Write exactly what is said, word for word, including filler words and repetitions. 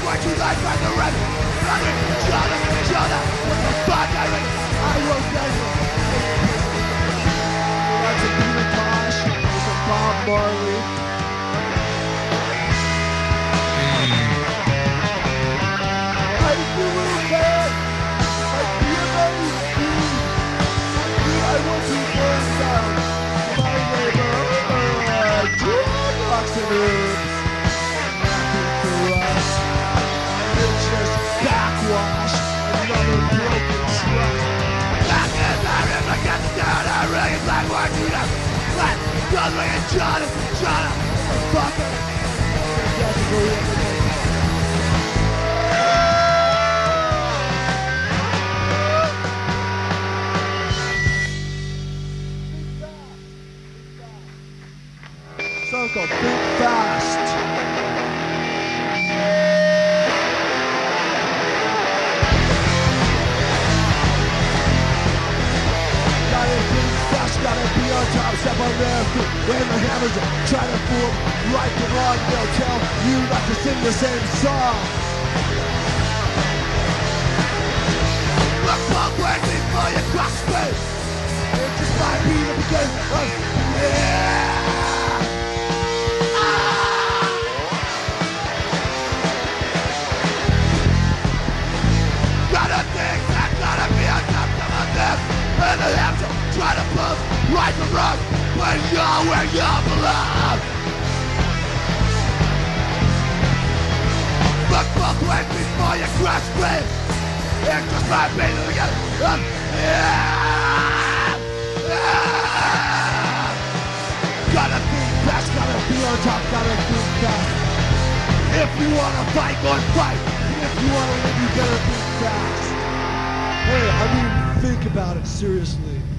what you like by the rest. Brother, shut up, shut up. What the fuck I read? I will never. That's a Peter Tosh. There's a Bob Marley. I feel bad. I feel amazing. I want to burn down my neighborhood. Dreadlocks and herbs. Nothing for us. It's just backwash. Another broken trust. Back in the river, get down. I really like what you do. Let's go look at John. John. Fucker. Song's called Think Fast. Gotta think fast, gotta be on top, step on their feet. When the hammers try to fool right and wrong, they'll tell you not to sing the same song. Look backward before you cross space. It just might be the beginning of yeah. And they have to try to prove right from wrong, but you're where you belong. Look both ways before you cross space. It just might be the beginning of yeah. Yeah. Gotta think fast, gotta be on top, gotta think fast. If you wanna fight, go and fight. If you wanna live, you gotta think fast. Hey, I mean, think about it seriously.